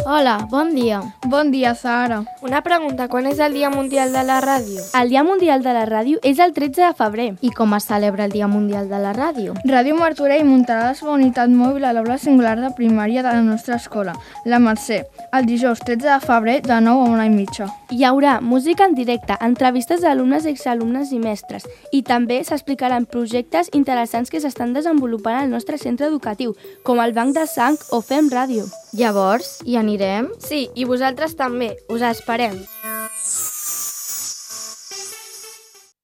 Hola, bon dia. Bon dia, Sara. Una pregunta, quan és el Dia Mundial de la Ràdio? El Dia Mundial de la Ràdio és el 13 de febrer. I com es celebra el Dia Mundial de la Ràdio? Ràdio Martorell muntarà la seva unitat mòbil a l'aula singular de primària de la nostra escola, la Mercè, el dijous 13 de febrer de 9 a 1:30. Hi haurà música en directe, entrevistes d'alumnes, exalumnes i mestres, i també s'explicaran projectes interessants que s'estan desenvolupant al nostre centre educatiu, com el Banc de Sang o Fem Ràdio. Llavors, hi anirem? Sí, i vosaltres també. Us esperem.